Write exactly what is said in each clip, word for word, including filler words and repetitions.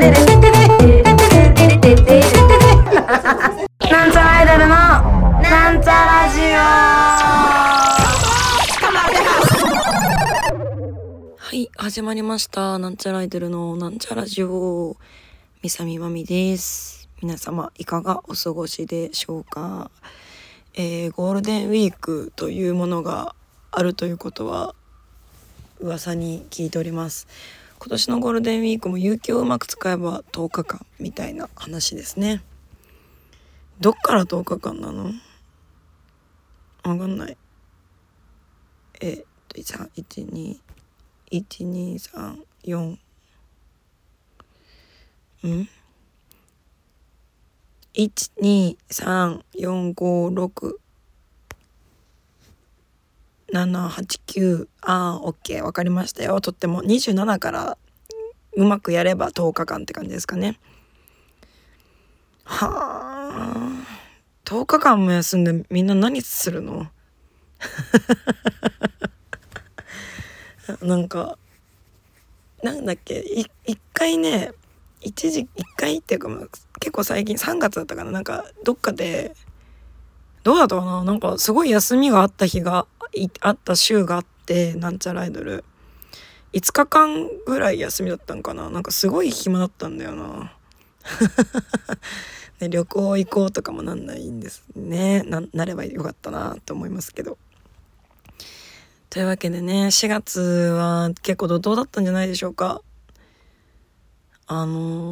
なんちゃらアイドルのなんちゃラジオ。 はい、始まりました。なんちゃらアイドルのなんちゃラジオ。みさみまみです。皆様いかがお過ごしでしょうか。えー、ゴールデンウィークというものがあるということは噂に聞いております。今年のゴールデンウィークも有給をうまく使えばとおかかんみたいな話ですね。どっからとおかかんなの？わかんない。えー、っといちにいちにさんよんんいちにさんよんごろくななはちきゅうあーオッケーわかりましたよ。とってもにじゅうななからうまくやればとおかかんって感じですかね。はあ、とおかかんも休んでみんな何するの？なんかなんだっけい一回ね一時一回っていうか結構最近さんがつだったかな、なんかどっかでどうだったかな、なんかすごい休みがあった日があった週があって、なんちゃらアイドルいつかかんぐらい休みだったんかな。なんかすごい暇だったんだよな。で旅行行こうとかもなんないんですね。 な, なればよかったなと思いますけど。というわけでね、しがつは結構怒涛だったんじゃないでしょうか。あ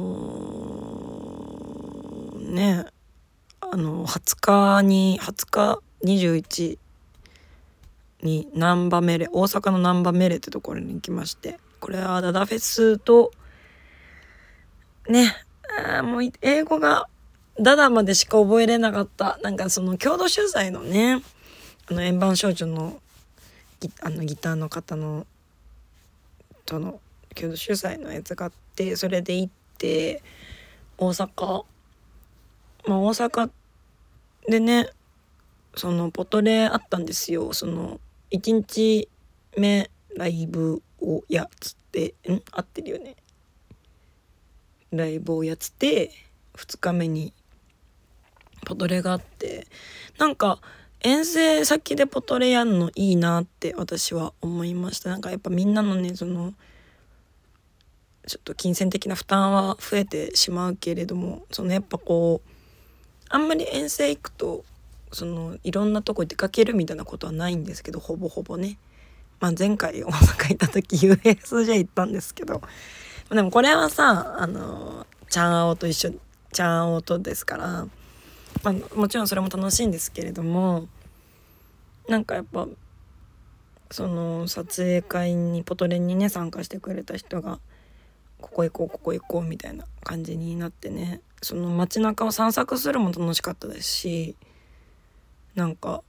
のー、ねあのはつかにはつかにじゅういちに難波メレ大阪の難波メレってところに行きまして、これはダダフェスとねあもう英語がダダまでしか覚えれなかった。なんかその共同主催のねあの円盤少女のギあのギターの方のとの共同主催のやつがあって、それで行って大阪まあ大阪でねそのポトレあったんですよ。そのいちにちめライブをやつってん合ってるよね。ライブをやつってふつかめにポトレがあって、なんか遠征先でポトレやんのいいなって私は思いました。なんかやっぱみんなのねそのちょっと金銭的な負担は増えてしまうけれども、そのやっぱこうあんまり遠征行くとそのいろんなとこ出かけるみたいなことはないんですけど、ほぼほぼね、まあ、前回大阪行った時 ユーエスジェー 行ったんですけど、でもこれはさあのチャンアオと一緒チャンアオとですから、まあ、もちろんそれも楽しいんですけれども、なんかやっぱその撮影会にポトレにね参加してくれた人がここ行こうここ行こうみたいな感じになってね、その街中を散策するも楽しかったですし、なんか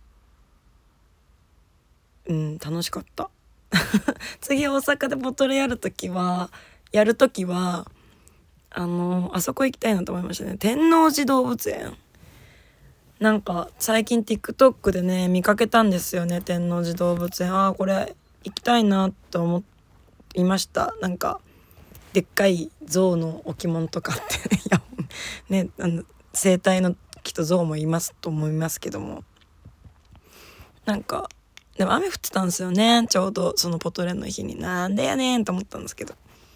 うん楽しかった次大阪でポトレやるときはやるときはあのあそこ行きたいなと思いましたね。天王寺動物園、なんか最近 TikTok でね見かけたんですよね、天王寺動物園。あーこれ行きたいなと思いました。なんかでっかい象の置物とかっていやねあの生態のきっと象もいますと思いますけども、なんかでも雨降ってたんですよね、ちょうどそのポトレの日に。なんでやねんと思ったんですけど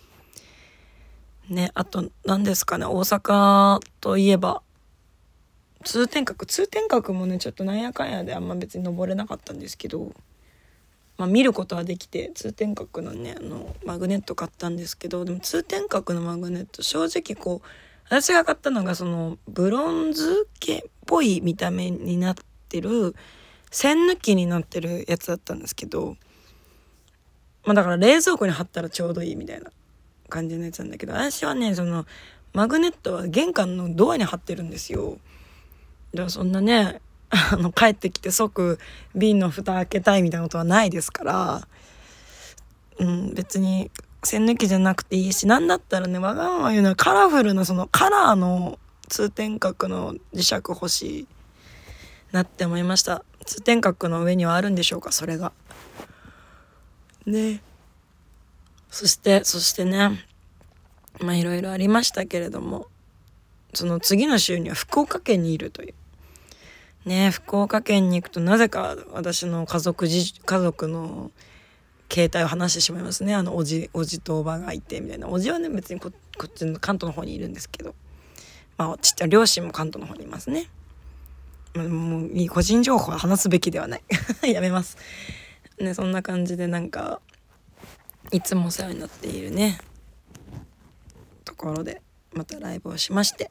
ね。あと何ですかね、大阪といえば通天閣通天閣もねちょっとなんやかんやであんま別に登れなかったんですけど、まあ、見ることはできて通天閣のねあのマグネット買ったんですけど、でも通天閣のマグネット正直こう私が買ったのがそのブロンズ系っぽい見た目になってる線抜きになってるやつだったんですけど、まあだから冷蔵庫に貼ったらちょうどいいみたいな感じのやつなんだけど、私はねそのマグネットは玄関のドアに貼ってるんですよ。だからそんなねあの帰ってきて即瓶の蓋開けたいみたいなことはないですから、うん、別に線抜きじゃなくていいし、なんだったらねわがまま言うのはカラフルなそのカラーの通天閣の磁石欲しいなって思いました。 通天閣の上にはあるんでしょうか、それがね。そしてそしてね、まあいろいろありましたけれども、その次の週には福岡県にいるというね。福岡県に行くとなぜか私の家族じ家族の携帯を話してしまいますね。あのおじおじとおばがいてみたいな。おじはね別に こ, こっちの関東の方にいるんですけど、まあちっちゃい両親も関東の方にいますね。もういい個人情報は話すべきではないやめますね。そんな感じでなんかいつもお世話になっているねところでまたライブをしまして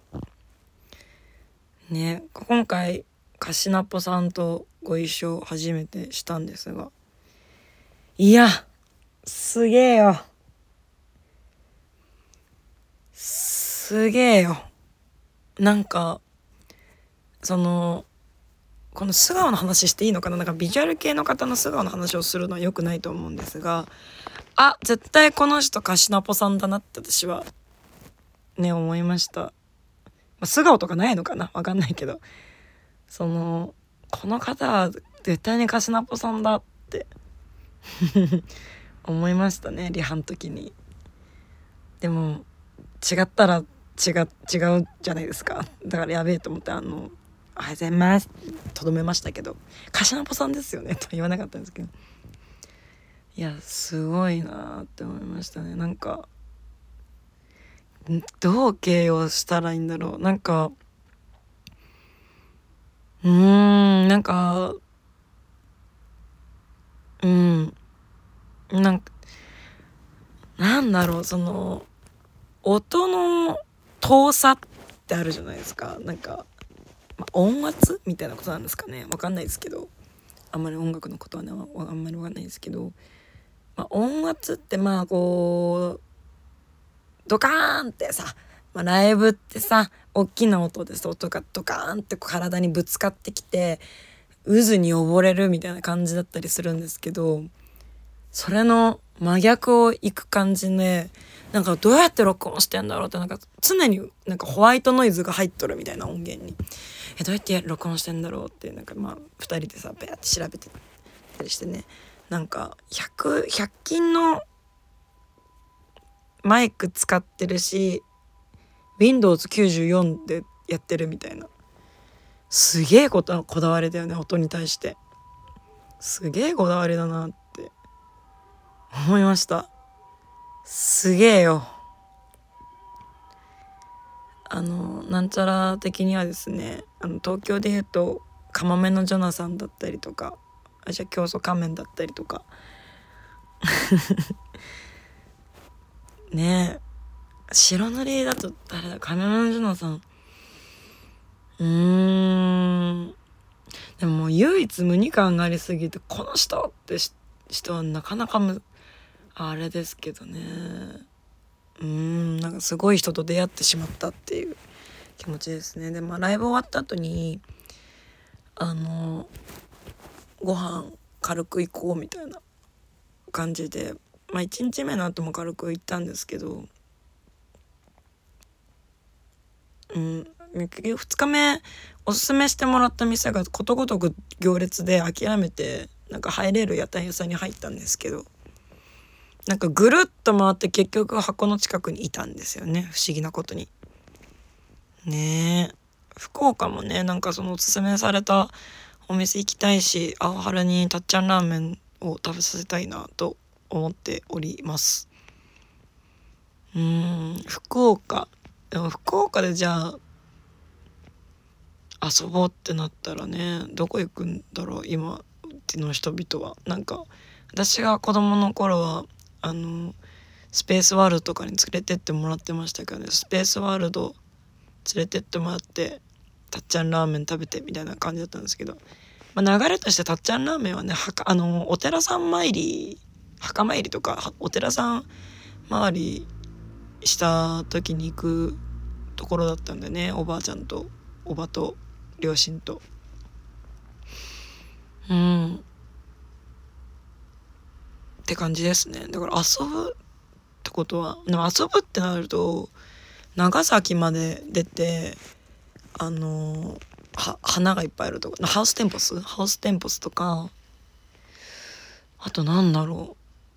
ね。今回カシナポさんとご一緒初めてしたんですが、いやすげえよすげえよ。なんかそのこの素顔の話していいのかな。なんかビジュアル系の方の素顔の話をするのは良くないと思うんですが、あ、絶対この人カシナポさんだなって私はね思いました。まあ、素顔とかないのかなわかんないけど、そのこの方は絶対にカシナポさんだって思いましたね、リハの時に。でも違ったら違う違うじゃないですか。だからやべえと思って、あのおはようございますとどめましたけど、カシナポさんですよねと言わなかったんですけど、いやすごいなって思いましたね。なんかどう形容したらいいんだろう。なんかうーんなんかうんなんかなんだろう、その音の遠さってあるじゃないですか。なんか、まあ、音圧みたいなことなんですかね、わかんないですけど、あんまり音楽のことはねあんまりわかんないですけど、まあ、音圧ってまあこうドカーンってさ、まあ、ライブってさ大きな音でさ音がドカーンって体にぶつかってきて渦に溺れるみたいな感じだったりするんですけど、それの真逆をいく感じで、なんかどうやって録音してんだろうって、なんか常になんかホワイトノイズが入っとるみたいな音源に、えどうやって録音してんだろうってなんかまあふたりでさベアって調べてたりしてね、なんかひゃく、ひゃく均のマイク使ってるし ウィンドウズきゅうじゅうよん でやってるみたいな、すげえことこだわりだよね。音に対してすげえこだわりだなって思いました。すげえよ。あのなんちゃら的にはですね、あの東京でいうとカモメのジョナサンだったりとか、あじゃ競争仮面だったりとかねえ、白塗りだと誰だ、カモメのジョナサン、うーんでももう唯一無二感がありすぎて、この人って人はなかなかむあれですけどね、うーんなんかすごい人と出会ってしまったっていう気持ちですね。でまあライブ終わった後にあのご飯軽く行こうみたいな感じで、まあいちにちめの後も軽く行ったんですけど、うん結局ふつかめおすすめしてもらった店がことごとく行列で諦めて、なんか入れる屋台屋さんに入ったんですけど、なんかぐるっと回って結局箱の近くにいたんですよね、不思議なことにねえ。福岡もねなんかそのおすすめされたお店行きたいし、青春にたっちゃんラーメンを食べさせたいなと思っております。うーん福岡でも福岡でじゃあ遊ぼうってなったらね、どこ行くんだろう今の人々は。なんか私が子供の頃はあのスペースワールドとかに連れてってもらってましたけどね、スペースワールド連れてってもらってたっちゃんラーメン食べてみたいな感じだったんですけど、まあ、流れとしてたっちゃんラーメンはねはかあのお寺さん参り墓参りとかお寺さん回りした時に行くところだったんでね、おばあちゃんとおばと両親とうんって感じですね。だから遊ぶってことはでも遊ぶってなると長崎まで出てあのは花がいっぱいあるとこ、ハウステンポスハウステンポスとか、あとなんだろ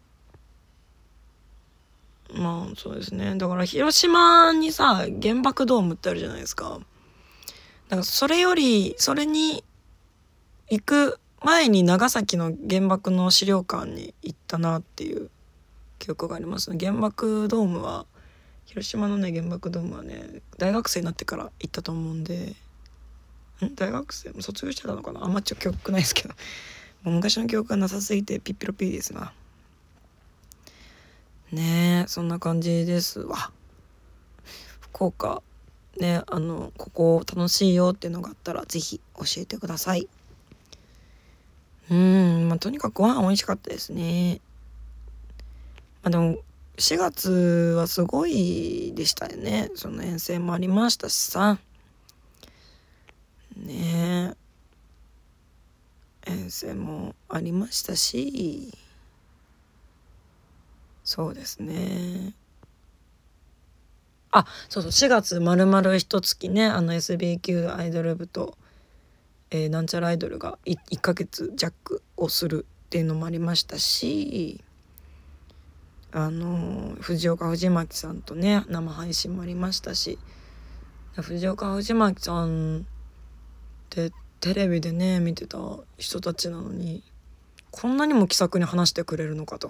う、まあそうですね、だから広島にさ原爆ドームってあるじゃないですか。だからそれよりそれに行く前に長崎の原爆の資料館に行ったなっていう記憶がありますね。原爆ドームは広島のね原爆ドームはね大学生になってから行ったと思うんで、ん大学生も卒業してたのかな、あんまちょっと記憶ないですけど、もう昔の記憶がなさすぎてピッピロピーですな。ねえそんな感じですわ。福岡ね、あのここ楽しいよっていうのがあったらぜひ教えてください。うーん、まあ、とにかくご飯美味しかったですね。まあ、でもしがつはすごいでしたよね。その遠征もありましたしさねえ、遠征もありましたし、そうですね、あ、そうそう、しがつまるまる一月ね、あの エスビー 級アイドル部と、えー、なんちゃらアイドルが い, いっかげつ弱をするっていうのもありましたし、あの藤岡藤巻さんとね生配信もありましたし、藤岡藤巻さんってテレビでね見てた人たちなのにこんなにも気さくに話してくれるのかと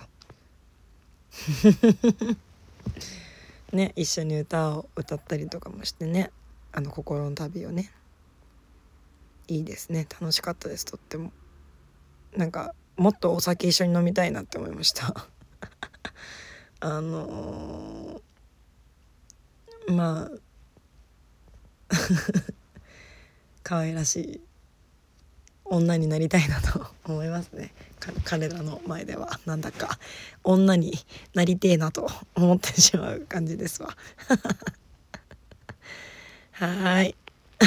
ね、一緒に歌を歌ったりとかもしてね、あの心の旅をね、いいですね、楽しかったです。とってもなんかもっとお酒一緒に飲みたいなって思いましたあのー、まあ可愛らしい女になりたいなと思いますね。彼らの前ではなんだか女になりてえなと思ってしまう感じですわはい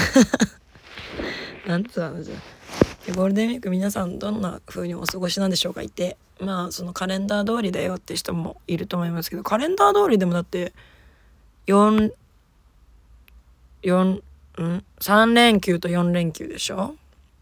なんつう話だ。ゴールデンウィーク皆さんどんな風にお過ごしなんでしょうか。いてまあそのカレンダー通りだよって人もいると思いますけど、カレンダー通りでもだって4 4んさん連休とよん連休でしょ。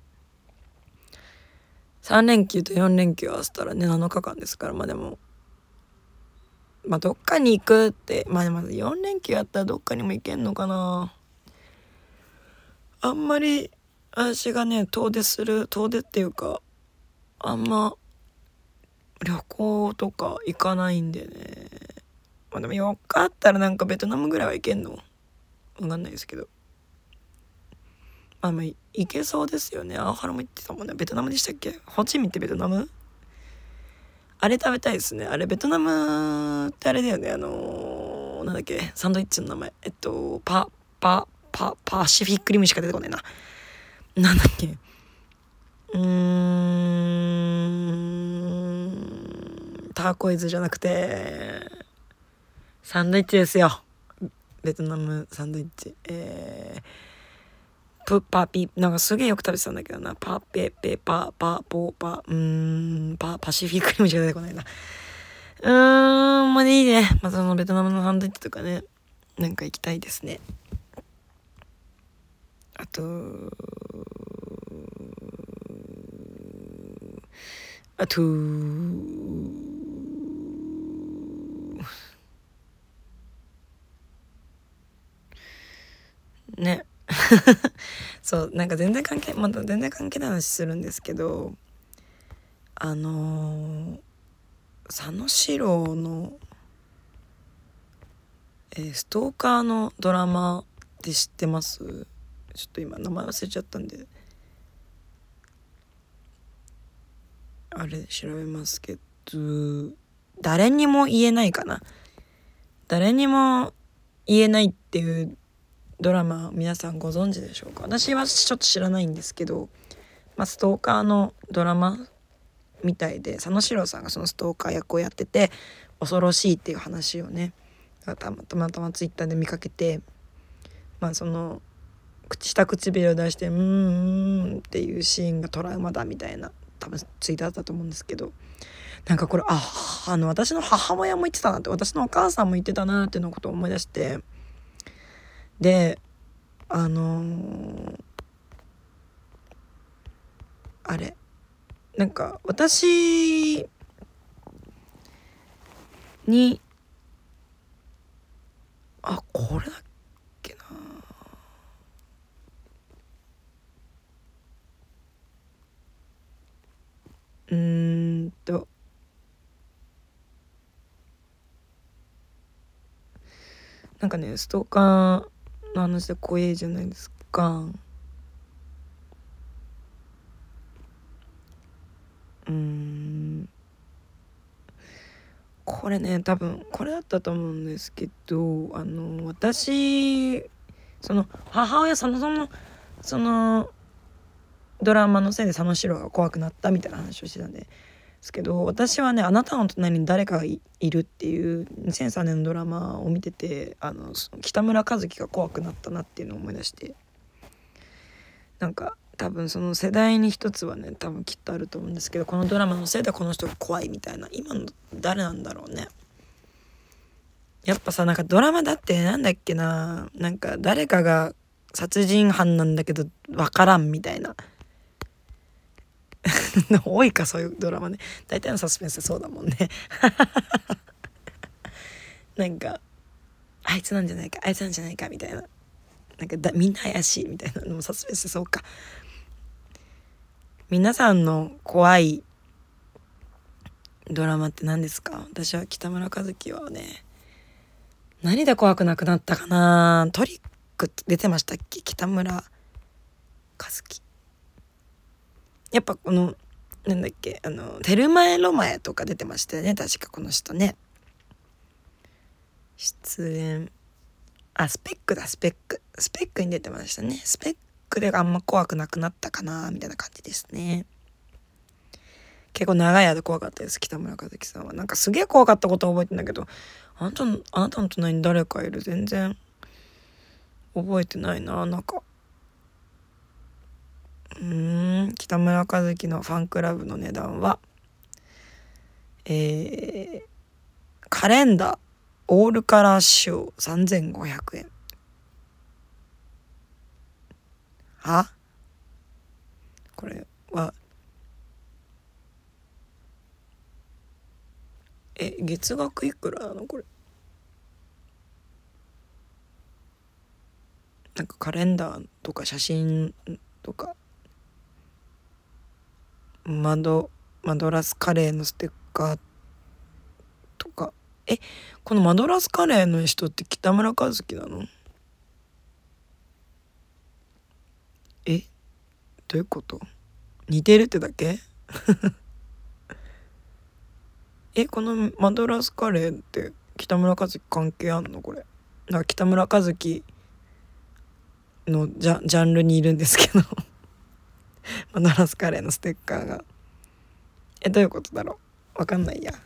さん連休とよん連休合わせたらねなのかかんですから、まあでもまあどっかに行くってまあでもよん連休やったらどっかにも行けんのかな。あんまり私がね遠出する遠出っていうかあんま旅行とか行かないんでね。まあでもよっかあったらなんかベトナムぐらいは行けんのわかんないですけど、まあまあ行けそうですよね。青原も行ってたもんね。ベトナムでしたっけ、ホチミンってベトナム、あれ食べたいですね。あれベトナムってあれだよね、あのー、なんだっけサンドイッチの名前、えっとパパパパシフィックリムしか出てこないな。なんだっけ、うーんターコイズじゃなくてサンドイッチですよ。ベトナムサンドイッチ、えープパピなんかすげえよく食べてたんだけどな、パペペパパポパうーんパパシフィックリムしか出てこないな。うーんまあいいね、またそのベトナムのサンドイッチとかねなんか行きたいですね。あとあとねそうなんか全然関係また全然関係ない話するんですけど、あのー、佐野史郎の、えー、ストーカーのドラマって知ってます？ちょっと今名前忘れちゃったんであれ調べますけど、誰にも言えないかな、誰にも言えないっていうドラマ皆さんご存知でしょうか。私はちょっと知らないんですけど、まあ、ストーカーのドラマみたいで佐野史郎さんがそのストーカー役をやってて恐ろしいっていう話をねたまたまたまツイッターで見かけて、まあその下唇を出してうーんっていうシーンがトラウマだみたいな多分ツイートだったと思うんですけど、なんかこれああの私の母親も言ってたなって、私のお母さんも言ってたなっていうのことを思い出して、であのー、 あれなんか私にあこれだっけなうーんとなんかねストーカーの話で怖いじゃないですか。うーんこれね多分これだったと思うんですけど、あの私その母親そもそもそのドラマのせいで佐野史郎が怖くなったみたいな話をしてたんですけど、私はねあなたの隣に誰かが い, いるっていうにせんさんねんのドラマを見てて、あの北村一輝が怖くなったなっていうのを思い出して、なんか多分その世代に一つはね多分きっとあると思うんですけど、このドラマのせいでこの人が怖いみたいな。今の誰なんだろうね。やっぱさなんかドラマだってなんだっけな、なんか誰かが殺人犯なんだけどわからんみたいな多いかそういうドラマね。大体のサスペンスそうだもんねなんかあいつなんじゃないかあいつなんじゃないかみたいな、なんかだみんな怪しいみたいなのもサスペンスそうか。皆さんの怖いドラマって何ですか？私は北村一輝はね何で怖くなくなったかな。トリック出てましたっけ？北村一輝やっぱこのなんだっけあのテルマエロマエとか出てましたよね確かこの人ね。出演あスペックだスペックスペックに出てましたね。スペックであんま怖くなくなったかなみたいな感じですね。結構長い間怖かったです北村一輝さんは。なんかすげえ怖かったことは覚えてんだけど、あなたのあなたの隣に誰かいる全然覚えてないな。なんかうーん北村一輝のファンクラブの値段はえー、カレンダーオールカラー仕様さんぜんごひゃくえん。はこれはえ月額いくらなのこれ。なんかカレンダーとか写真とかマドマドラスカレーのステッカーとか、えこのマドラスカレーの人って北村一輝なの？えどういうこと？似てるってだけえこのマドラスカレーって北村一輝関係あんのこれ？なんか北村一輝のジャ、ジャンルにいるんですけどマドラスカレーのステッカーがえどういうことだろう。わかんないや。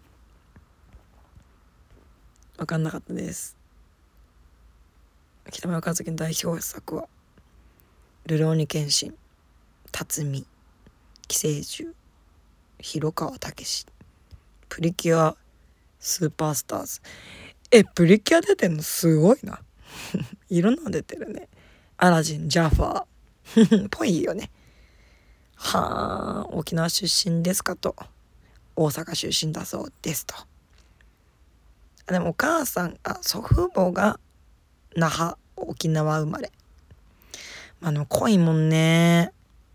わかんなかったです。北村一輝の代表作はルローニケンシン、辰巳、寄生獣、広川武史、プリキュアスーパースターズ。えプリキュア出てんのすごいないろんなの出てるね。アラジン、ジャファーぽいよね。はあ沖縄出身ですかと。大阪出身だそうですと。でもお母さんあ祖父母が那覇沖縄生まれ。まあでも濃いもんね。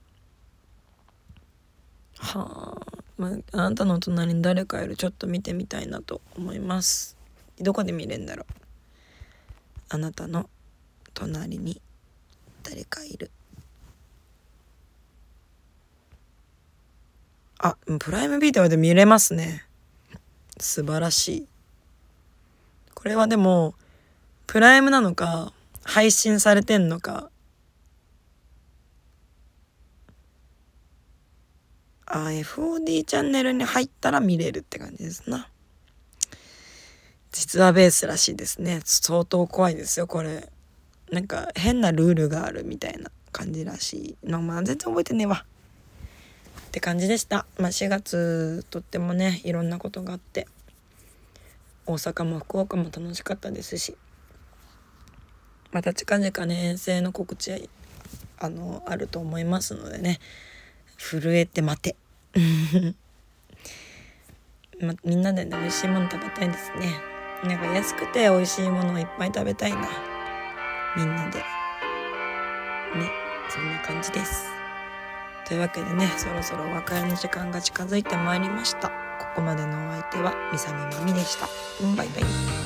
はあ、まあ、あなたの隣に誰かいるちょっと見てみたいなと思います。どこで見れるんだろう。あなたの隣に誰かいる。あプライムビデオで見れますね。素晴らしい。これはでもプライムなのか配信されてんのかあ エフオーディー チャンネルに入ったら見れるって感じですな。実話ベースらしいですね。相当怖いですよこれ。なんか変なルールがあるみたいな感じらしいの。まあ全然覚えてねえわって感じでした。まあしがつとってもねいろんなことがあって大阪も福岡も楽しかったですし、また近々ね遠征の告知あのあると思いますのでね、 震えて待てま、みんなでね美味しいもの食べたいですね。なんか安くて美味しいものをいっぱい食べたいな、みんなでね。そんな感じです。というわけでね、そろそろお別れの時間が近づいてまいりました。ここまでのお相手はみさみまみでした。うん、バイバイ。